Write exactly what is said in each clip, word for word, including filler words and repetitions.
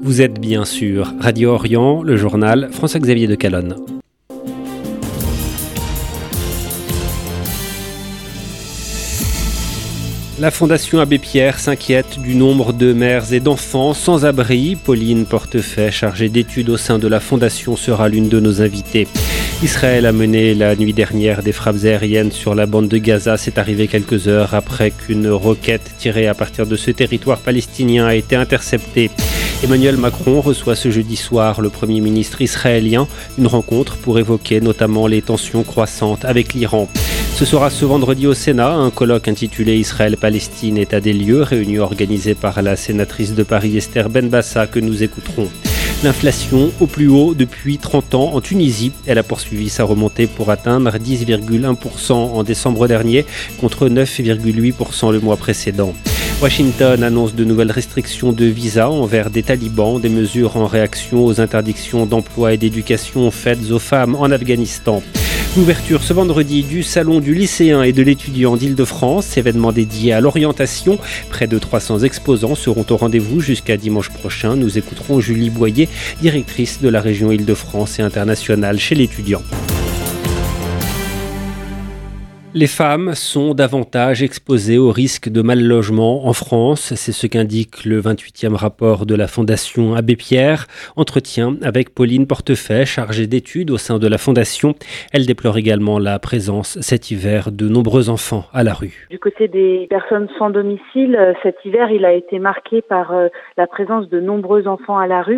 Vous êtes bien sûr Radio Orient, le journal François-Xavier de Calonne. La Fondation Abbé Pierre s'inquiète du nombre de mères et d'enfants sans abri. Pauline Portefeuille, chargée d'études au sein de la Fondation, sera l'une de nos invitées. Israël a mené la nuit dernière des frappes aériennes sur la bande de Gaza. C'est arrivé quelques heures après qu'une roquette tirée à partir de ce territoire palestinien a été interceptée. Emmanuel Macron reçoit ce jeudi soir le Premier ministre israélien, une rencontre pour évoquer notamment les tensions croissantes avec l'Iran. Ce sera ce vendredi au Sénat, un colloque intitulé Israël-Palestine, état des lieux, réunion organisée par la sénatrice de Paris Esther Benbassa que nous écouterons. L'inflation au plus haut depuis trente ans en Tunisie. Elle a poursuivi sa remontée pour atteindre dix virgule un pour cent en décembre dernier contre neuf virgule huit pour cent le mois précédent. Washington annonce de nouvelles restrictions de visa envers des talibans, des mesures en réaction aux interdictions d'emploi et d'éducation faites aux femmes en Afghanistan. L'ouverture ce vendredi du Salon du lycéen et de l'étudiant d'Île-de-France, événement dédié à l'orientation. Près de trois cents exposants seront au rendez-vous jusqu'à dimanche prochain. Nous écouterons Julie Boyer, directrice de la région Île-de-France et internationale chez l'étudiant. Les femmes sont davantage exposées au risque de mal-logement en France. C'est ce qu'indique le vingt-huitième rapport de la Fondation Abbé Pierre. Entretien avec Pauline Portefeuille, chargée d'études au sein de la Fondation. Elle déplore également la présence cet hiver de nombreux enfants à la rue. Du côté des personnes sans domicile, cet hiver, il a été marqué par la présence de nombreux enfants à la rue.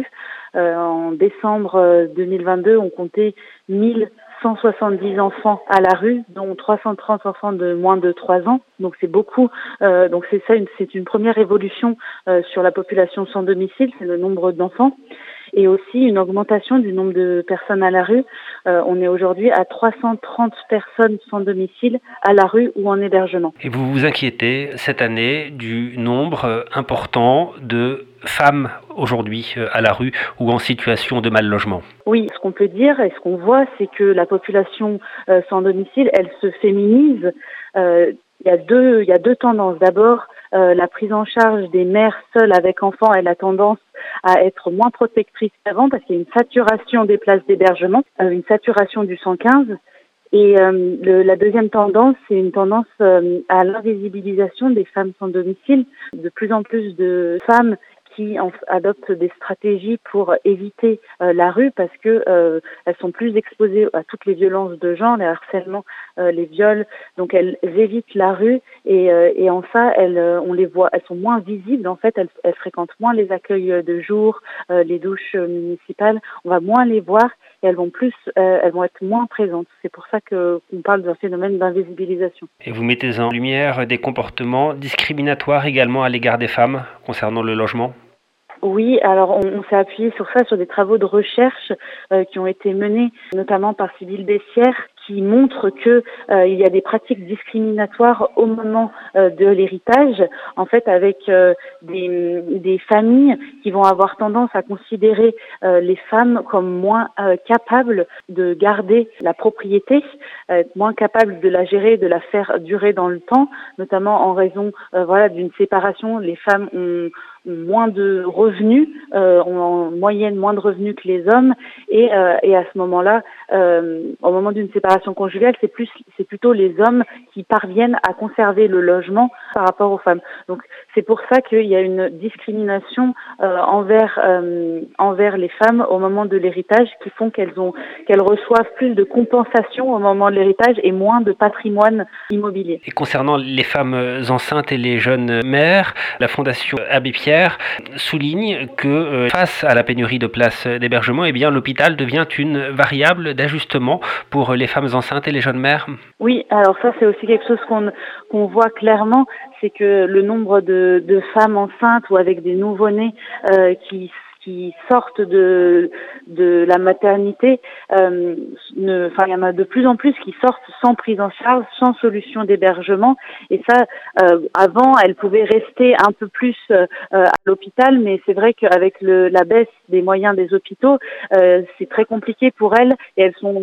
En décembre deux mille vingt-deux, on comptait mille cent soixante-dix enfants à la rue, dont trois cent trente enfants de moins de trois ans. Donc c'est beaucoup. Euh, donc c'est ça, une, c'est une première évolution euh, sur la population sans domicile, c'est le nombre d'enfants. Et aussi une augmentation du nombre de personnes à la rue. Euh, on est aujourd'hui à trois cent trente personnes sans domicile à la rue ou en hébergement. Et vous vous inquiétez cette année du nombre important de femmes aujourd'hui à la rue ou en situation de mal-logement? Oui, ce qu'on peut dire et ce qu'on voit, c'est que la population euh, sans domicile, elle se féminise. Euh, il y a deux, il y a deux tendances. D'abord, euh, la prise en charge des mères seules avec enfants, elle a tendance à être moins protectrice qu'avant parce qu'il y a une saturation des places d'hébergement, euh, une saturation du cent quinze. Et euh, le, la deuxième tendance, c'est une tendance euh, à l'invisibilisation des femmes sans domicile. De plus en plus de femmes qui en, adoptent des stratégies pour éviter euh, la rue parce que euh, elles sont plus exposées à toutes les violences de genre, les harcèlements, euh, les viols. Donc elles évitent la rue et, euh, et en ça, elles, on les voit, elles sont moins visibles. En fait, elles, elles fréquentent moins les accueils de jour, euh, les douches municipales. On va moins les voir et elles vont plus, euh, elles vont être moins présentes. C'est pour ça que qu'on parle d'un phénomène d'invisibilisation. Et vous mettez en lumière des comportements discriminatoires également à l'égard des femmes concernant le logement? Oui, alors on, on s'est appuyé sur ça, sur des travaux de recherche euh, qui ont été menés notamment par Sybille Bessières, qui montrent que euh, il y a des pratiques discriminatoires au moment euh, de l'héritage, en fait avec euh, des, des familles qui vont avoir tendance à considérer euh, les femmes comme moins euh, capables de garder la propriété, euh, moins capables de la gérer, de la faire durer dans le temps, notamment en raison euh, voilà d'une séparation. Les femmes ont moins de revenus, euh, ont en moyenne moins de revenus que les hommes, et, euh, et à ce moment-là, euh, au moment d'une séparation conjugale, c'est plus, c'est plutôt les hommes qui parviennent à conserver le logement par rapport aux femmes. Donc c'est pour ça qu'il y a une discrimination euh, envers euh, envers les femmes au moment de l'héritage, qui font qu'elles ont qu'elles reçoivent plus de compensation au moment de l'héritage et moins de patrimoine immobilier. Et concernant les femmes enceintes et les jeunes mères, la Fondation Abbé Pierre souligne que euh, face à la pénurie de places d'hébergement, eh bien l'hôpital devient une variable d'ajustement pour les femmes enceintes et les jeunes mères. Oui, alors ça c'est aussi quelque chose qu'on qu'on voit clairement, c'est que le nombre de, de femmes enceintes ou avec des nouveau-nés euh, qui qui sortent de de la maternité, euh, ne, enfin il y en a de plus en plus qui sortent sans prise en charge, sans solution d'hébergement. Et ça, euh, avant, elles pouvaient rester un peu plus euh, à l'hôpital, mais c'est vrai qu'avec le, la baisse des moyens des hôpitaux, euh, c'est très compliqué pour elles et elles sont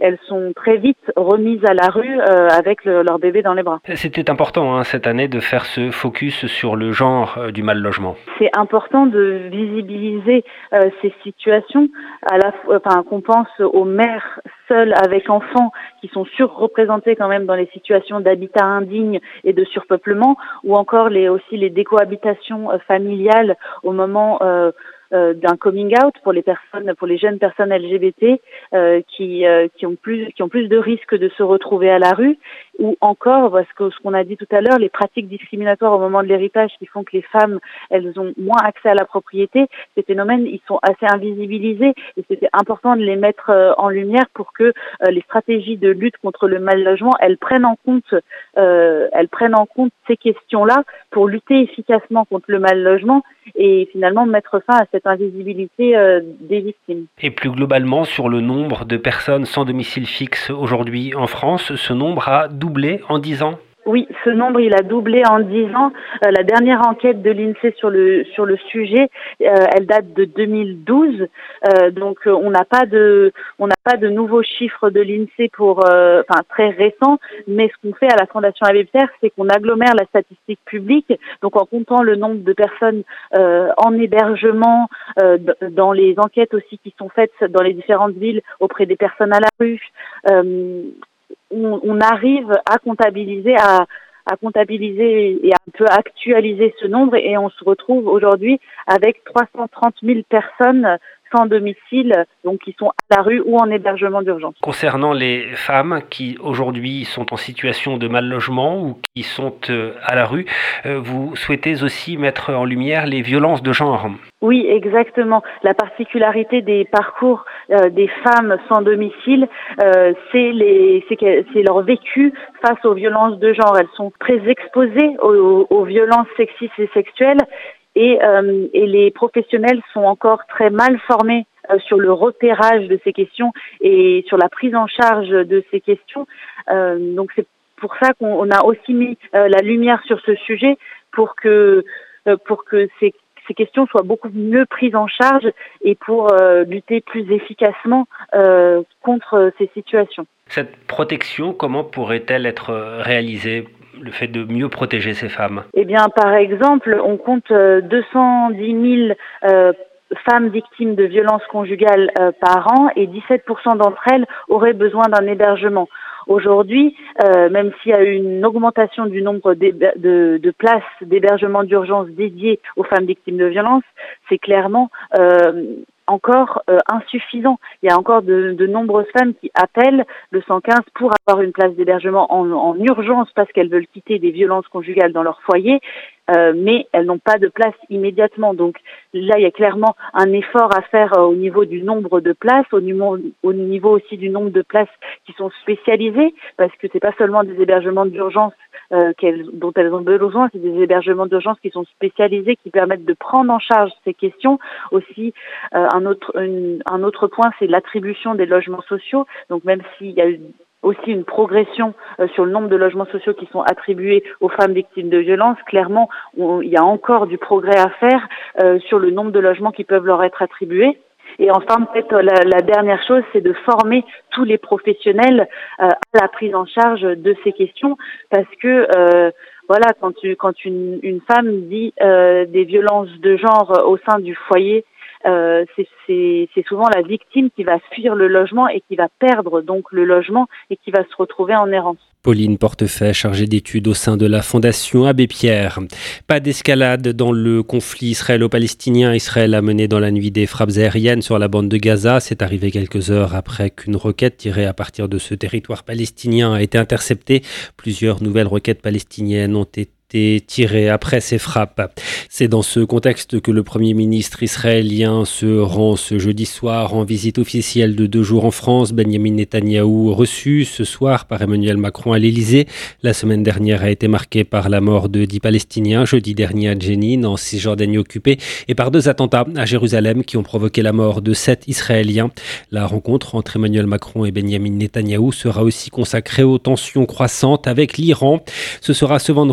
elles sont très vite remises à la rue euh, avec le, leur bébé dans les bras. C'était important hein, cette année de faire ce focus sur le genre euh, du mal logement. C'est important de visibiliser euh, ces situations, à la, enfin, qu'on pense aux mères seules avec enfants qui sont surreprésentées quand même dans les situations d'habitat indigne et de surpeuplement, ou encore les, aussi les décohabitations euh, familiales au moment euh, euh, d'un coming out pour les personnes, pour les jeunes personnes L G B T euh, qui euh, qui ont plus qui ont plus de risques de se retrouver à la rue, ou encore parce que ce qu'on a dit tout à l'heure, les pratiques discriminatoires au moment de l'héritage qui font que les femmes elles ont moins accès à la propriété. Ces phénomènes ils sont assez invisibilisés et c'était important de les mettre euh, en lumière pour que euh, les stratégies de lutte contre le mal logement elles prennent en compte euh, elles prennent en compte ces questions-là pour lutter efficacement contre le mal logement et finalement mettre fin à cette invisibilité euh, des victimes. Et plus globalement, sur le nombre de personnes sans domicile fixe aujourd'hui en France, ce nombre a doublé en dix ans. Oui, ce nombre il a doublé en dix ans. Euh, la dernière enquête de l'INSEE sur le sur le sujet, euh, elle date de deux mille douze. Euh, donc euh, on n'a pas de on n'a pas de nouveaux chiffres de l'INSEE pour euh, enfin très récents. Mais ce qu'on fait à la Fondation Abbé Pierre, c'est qu'on agglomère la statistique publique. Donc en comptant le nombre de personnes euh, en hébergement, euh, dans les enquêtes aussi qui sont faites dans les différentes villes auprès des personnes à la rue. Euh, On, on arrive à comptabiliser, à, à comptabiliser et à un peu actualiser ce nombre et on se retrouve aujourd'hui avec trois cent trente mille personnes sans domicile, donc qui sont à la rue ou en hébergement d'urgence. Concernant les femmes qui aujourd'hui sont en situation de mal logement ou qui sont à la rue, vous souhaitez aussi mettre en lumière les violences de genre. Oui, exactement. La particularité des parcours euh, des femmes sans domicile, euh, c'est, les, c'est, que, c'est leur vécu face aux violences de genre. Elles sont très exposées aux, aux violences sexistes et sexuelles et, euh, et les professionnels sont encore très mal formés euh, sur le repérage de ces questions et sur la prise en charge de ces questions. Euh, donc c'est pour ça qu'on a aussi mis euh, la lumière sur ce sujet pour que, euh, pour que ces ces questions soient beaucoup mieux prises en charge et pour euh, lutter plus efficacement euh, contre ces situations. Cette protection, comment pourrait-elle être réalisée, le fait de mieux protéger ces femmes ? Eh bien, par exemple, on compte deux cent dix mille euh, femmes victimes de violences conjugales euh, par an et dix-sept pour cent d'entre elles auraient besoin d'un hébergement. Aujourd'hui, euh, même s'il y a eu une augmentation du nombre de, de places d'hébergement d'urgence dédiées aux femmes victimes de violences, c'est clairement euh, encore euh, insuffisant. Il y a encore de, de nombreuses femmes qui appellent le cent quinze pour avoir une place d'hébergement en, en urgence parce qu'elles veulent quitter des violences conjugales dans leur foyer, euh, mais elles n'ont pas de place immédiatement. Donc là, il y a clairement un effort à faire euh, au niveau du nombre de places, au niveau, au niveau aussi du nombre de places qui sont spécialisées, parce que c'est pas seulement des hébergements d'urgence euh, qu'elles, dont elles ont besoin, c'est des hébergements d'urgence qui sont spécialisés, qui permettent de prendre en charge ces questions. Aussi, euh, un autre une, un autre point, c'est l'attribution des logements sociaux. Donc même s'il y a eu aussi une progression euh, sur le nombre de logements sociaux qui sont attribués aux femmes victimes de violences, clairement, on, il y a encore du progrès à faire euh, sur le nombre de logements qui peuvent leur être attribués. Et enfin, peut-être la, la dernière chose, c'est de former tous les professionnels euh, à la prise en charge de ces questions, parce que euh, voilà, quand, tu, quand une, une femme dit euh, des violences de genre au sein du foyer, Euh, c'est, c'est, c'est souvent la victime qui va fuir le logement et qui va perdre donc le logement et qui va se retrouver en errance. Pauline Portefait, chargée d'études au sein de la Fondation Abbé Pierre. Pas d'escalade dans le conflit israélo-palestinien. Israël a mené dans la nuit des frappes aériennes sur la bande de Gaza. C'est arrivé quelques heures après qu'une roquette tirée à partir de ce territoire palestinien a été interceptée. Plusieurs nouvelles roquettes palestiniennes ont été tiré après ces frappes. C'est dans ce contexte que le Premier ministre israélien se rend ce jeudi soir en visite officielle de deux jours en France. Benjamin Netanyahou reçu ce soir par Emmanuel Macron à l'Élysée. La semaine dernière a été marquée par la mort de dix Palestiniens, jeudi dernier à Jenin, en Cisjordanie occupée, et par deux attentats à Jérusalem qui ont provoqué la mort de sept Israéliens. La rencontre entre Emmanuel Macron et Benjamin Netanyahou sera aussi consacrée aux tensions croissantes avec l'Iran. Ce sera ce vendredi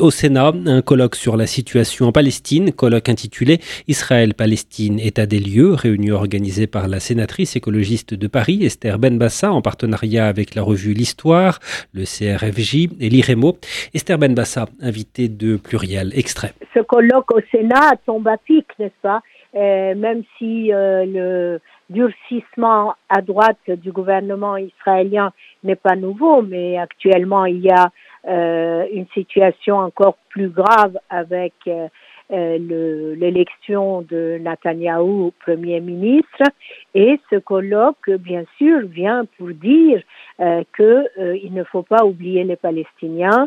au Sénat, un colloque sur la situation en Palestine, colloque intitulé Israël-Palestine, état des lieux, réunion organisée par la sénatrice écologiste de Paris, Esther Benbassa, en partenariat avec la revue L'Histoire, le C R F J et l'IREMO. Esther Benbassa, invitée de Pluriel, extrait. Ce colloque au Sénat tombe à pic, n'est-ce pas? Euh, même si euh, le durcissement à droite du gouvernement israélien n'est pas nouveau, mais actuellement il y a euh, une situation encore plus grave avec euh, euh, le, l'élection de Netanyahou Premier ministre, et ce colloque bien sûr vient pour dire euh, que euh, il ne faut pas oublier les Palestiniens.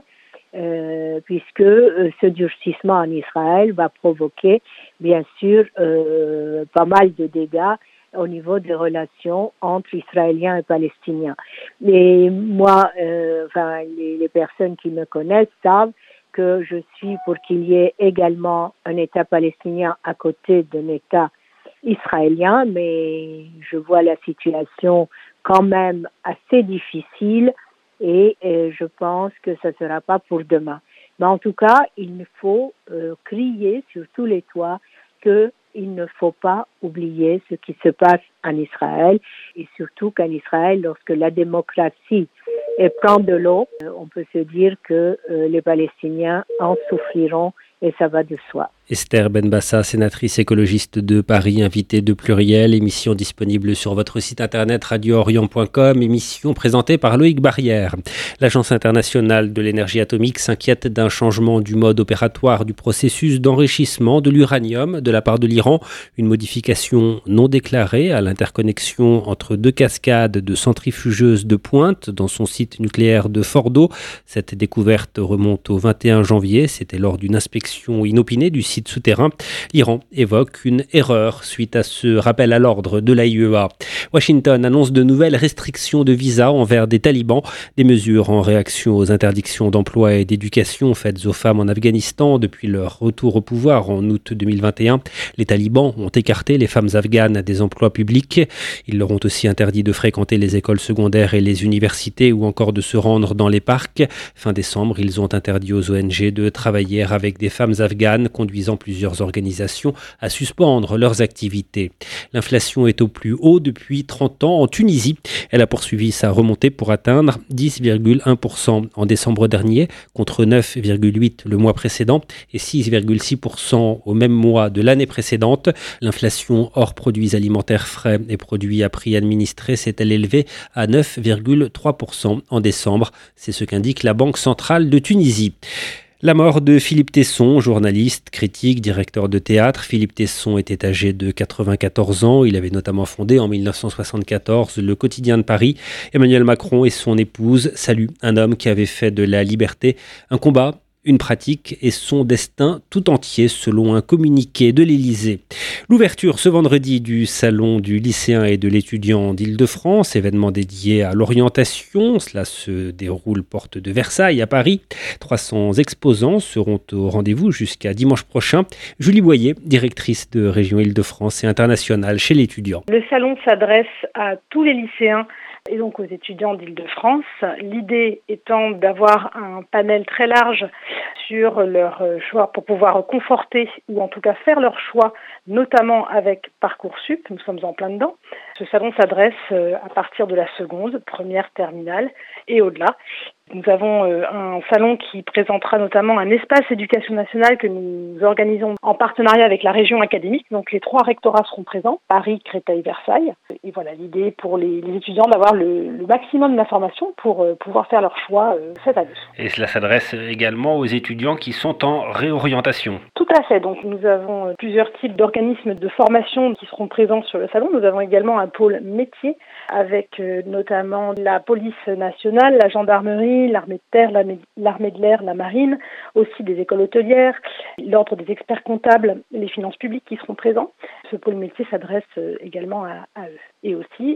Euh, puisque euh, ce durcissement en Israël va provoquer bien sûr euh, pas mal de dégâts au niveau des relations entre Israéliens et Palestiniens. Et moi, euh, enfin, les, les personnes qui me connaissent savent que je suis pour qu'il y ait également un État palestinien à côté d'un État israélien, mais je vois la situation quand même assez difficile. Et euh, je pense que ça ne sera pas pour demain. Mais en tout cas, il faut euh, crier sur tous les toits qu'il ne faut pas oublier ce qui se passe en Israël, et surtout qu'en Israël, lorsque la démocratie prend de l'eau, euh, on peut se dire que euh, les Palestiniens en souffriront, et ça va de soi. Esther Benbassa, sénatrice écologiste de Paris, invitée de Pluriel, émission disponible sur votre site internet radio orient point com, émission présentée par Loïc Barrière. L'Agence internationale de l'énergie atomique s'inquiète d'un changement du mode opératoire du processus d'enrichissement de l'uranium de la part de l'Iran, une modification non déclarée à l'interconnexion entre deux cascades de centrifugeuses de pointe dans son site nucléaire de Fordo. Cette découverte remonte au vingt et un janvier, c'était lors d'une inspection inopinée du site souterrain. L'Iran évoque une erreur suite à ce rappel à l'ordre de l'A I E A. Washington annonce de nouvelles restrictions de visa envers des talibans, des mesures en réaction aux interdictions d'emploi et d'éducation faites aux femmes en Afghanistan depuis leur retour au pouvoir en août deux mille vingt et un. Les talibans ont écarté les femmes afghanes des emplois publics. Ils leur ont aussi interdit de fréquenter les écoles secondaires et les universités ou encore de se rendre dans les parcs. Fin décembre, ils ont interdit aux O N G de travailler avec des femmes afghanes, conduisant plusieurs organisations à suspendre leurs activités. L'inflation est au plus haut depuis trente ans en Tunisie. Elle a poursuivi sa remontée pour atteindre dix virgule un pour cent en décembre dernier, contre neuf virgule huit pour cent le mois précédent et six virgule six pour cent au même mois de l'année précédente. L'inflation hors produits alimentaires frais et produits à prix administré s'est-elle élevée à neuf virgule trois pour cent en décembre. C'est ce qu'indique la Banque centrale de Tunisie. La mort de Philippe Tesson, journaliste, critique, directeur de théâtre. Philippe Tesson était âgé de quatre-vingt-quatorze ans. Il avait notamment fondé en mille neuf cent soixante-quatorze le Quotidien de Paris. Emmanuel Macron et son épouse saluent un homme qui avait fait de la liberté un combat, une pratique et son destin tout entier, selon un communiqué de l'Élysée. L'ouverture ce vendredi du salon du lycéen et de l'étudiant d'Île-de-France, événement dédié à l'orientation. Cela se déroule porte de Versailles à Paris. trois cents exposants seront au rendez-vous jusqu'à dimanche prochain. Julie Boyer, directrice de région Île-de-France et internationale chez l'étudiant. Le salon s'adresse à tous les lycéens et donc aux étudiants d'Île-de-France. L'idée étant d'avoir un panel très large sur leur choix pour pouvoir conforter ou en tout cas faire leur choix, notamment avec Parcoursup. Nous sommes en plein dedans. Ce salon s'adresse à partir de la seconde, première, terminale et au-delà. Nous avons un salon qui présentera notamment un espace éducation nationale que nous organisons en partenariat avec la région académique. Donc les trois rectorats seront présents, Paris, Créteil, Versailles. Et voilà, l'idée pour les, les étudiants d'avoir le, le maximum d'informations pour euh, pouvoir faire leur choix euh, cette année. Et cela s'adresse également aux étudiants qui sont en réorientation. Tout à fait. Donc nous avons euh, plusieurs types d'organismes de formation qui seront présents sur le salon. Nous avons également un pôle métier avec euh, notamment la police nationale, la gendarmerie, l'armée de terre, l'armée, l'armée de l'air, la marine, aussi des écoles hôtelières, l'ordre des experts comptables, les finances publiques qui seront présents. Ce pôle métier s'adresse euh, également à, à eux. Et aussi,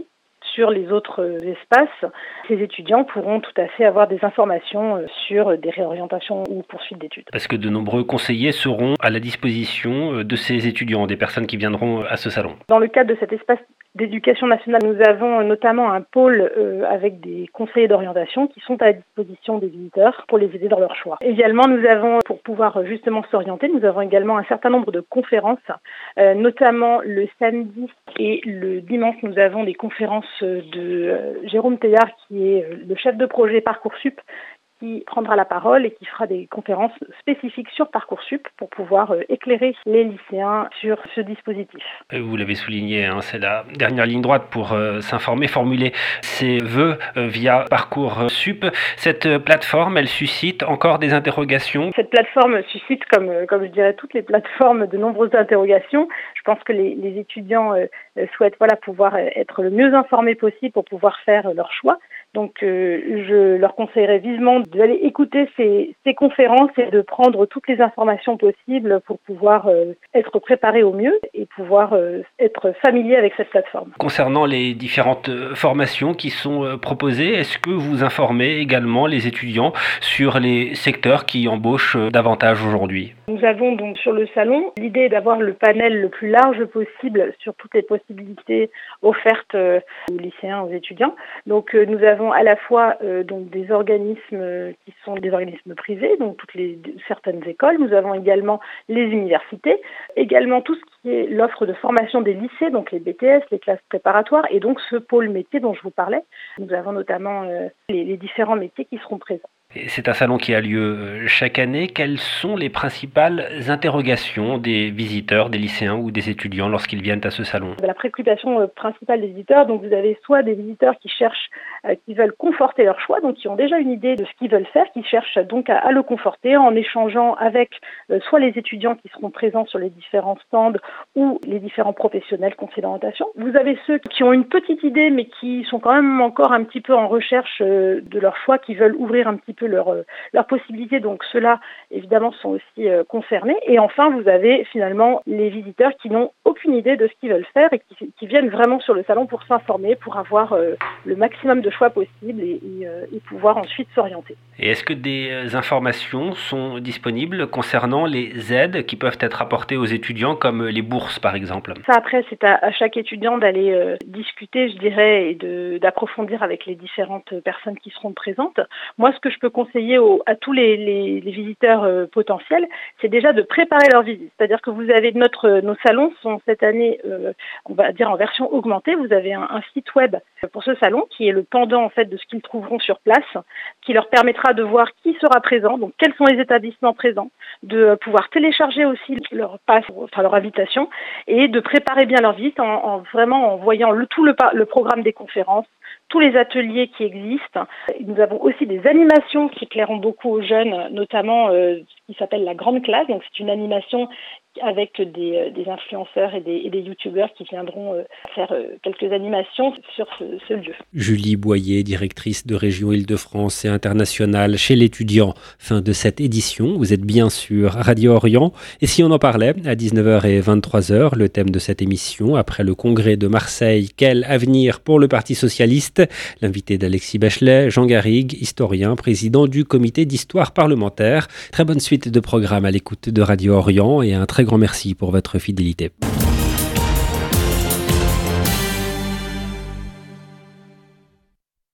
sur les autres espaces, ces étudiants pourront tout à fait avoir des informations sur des réorientations ou poursuites d'études. Parce que de nombreux conseillers seront à la disposition de ces étudiants, des personnes qui viendront à ce salon. Dans le cadre de cet espace d'éducation nationale, nous avons notamment un pôle euh, avec des conseillers d'orientation qui sont à la disposition des visiteurs pour les aider dans leur choix. Également, nous avons, pour pouvoir justement s'orienter, nous avons également un certain nombre de conférences, euh, notamment le samedi et le dimanche, nous avons des conférences de euh, Jérôme Teillard, qui est le chef de projet Parcoursup, qui prendra la parole et qui fera des conférences spécifiques sur Parcoursup pour pouvoir euh, éclairer les lycéens sur ce dispositif. Vous l'avez souligné, hein, c'est la dernière ligne droite pour euh, s'informer, formuler ses vœux euh, via Parcoursup. Cette euh, plateforme, elle suscite encore des interrogations. Cette plateforme suscite, comme, euh, comme je dirais toutes les plateformes, de nombreuses interrogations. Je pense que les, les étudiants euh, souhaitent voilà, pouvoir être le mieux informés possible pour pouvoir faire leur choix. Donc euh, je leur conseillerais vivement d'aller écouter ces, ces conférences et de prendre toutes les informations possibles pour pouvoir euh, être préparés au mieux et pouvoir euh, être familier avec cette plateforme. Concernant les différentes formations qui sont euh, proposées, est-ce que vous informez également les étudiants sur les secteurs qui embauchent euh, davantage aujourd'hui ? Nous avons donc sur le salon l'idée d'avoir le panel le plus large possible sur toutes les possibilités offertes euh, aux lycéens, aux étudiants. Donc euh, nous avons à la fois euh, donc des organismes euh, qui sont des organismes privés, donc toutes les certaines écoles. Nous avons également les universités, également tout ce qui est l'offre de formation des lycées, donc les B T S, les classes préparatoires, et donc ce pôle métier dont je vous parlais. Nous avons notamment euh, les, les différents métiers qui seront présents. C'est un salon qui a lieu chaque année. Quelles sont les principales interrogations des visiteurs, des lycéens ou des étudiants lorsqu'ils viennent à ce salon ? La préoccupation principale des visiteurs, donc vous avez soit des visiteurs qui cherchent, euh, qui veulent conforter leur choix, donc qui ont déjà une idée de ce qu'ils veulent faire, qui cherchent donc à, à le conforter en échangeant avec euh, soit les étudiants qui seront présents sur les différents stands ou les différents professionnels conseillers d'orientation. Vous avez ceux qui ont une petite idée mais qui sont quand même encore un petit peu en recherche euh, de leur choix, qui veulent ouvrir un petit peu leurs leur possibilités, donc ceux-là évidemment sont aussi euh, concernés. Et enfin vous avez finalement les visiteurs qui n'ont aucune idée de ce qu'ils veulent faire et qui, qui viennent vraiment sur le salon pour s'informer, pour avoir euh, le maximum de choix possible et, et, euh, et pouvoir ensuite s'orienter. Et est-ce que des informations sont disponibles concernant les aides qui peuvent être apportées aux étudiants, comme les bourses par exemple ? Ça après c'est à, à chaque étudiant d'aller euh, discuter, je dirais, et de, d'approfondir avec les différentes personnes qui seront présentes. Moi ce que je peux conseiller aux, à tous les, les, les visiteurs euh, potentiels, c'est déjà de préparer leur visite. C'est-à-dire que vous avez notre, nos salons sont cette année, euh, on va dire en version augmentée. Vous avez un, un site web pour ce salon qui est le pendant en fait de ce qu'ils trouveront sur place, qui leur permettra de voir qui sera présent, donc quels sont les établissements présents, de pouvoir télécharger aussi leur passe, enfin leur invitation, et de préparer bien leur visite en, en vraiment en voyant le, tout le, le programme des conférences, tous les ateliers qui existent. Nous avons aussi des animations qui plairont beaucoup aux jeunes, notamment euh, ce qui s'appelle la grande classe. Donc c'est une animation avec des, des influenceurs et des, et des youtubeurs qui viendront euh, faire euh, quelques animations sur ce, ce lieu. Julie Boyer, directrice de Région Île-de-France et internationale chez l'étudiant. Fin de cette édition, vous êtes bien sûr Radio Orient. Et si on en parlait à dix-neuf heures et vingt-trois heures, le thème de cette émission, après le congrès de Marseille, quel avenir pour le Parti socialiste ? L'invité d'Alexis Bachelet, Jean Garrigue, historien, président du comité d'histoire parlementaire. Très bonne suite de programmes à l'écoute de Radio Orient et un très grand merci pour votre fidélité.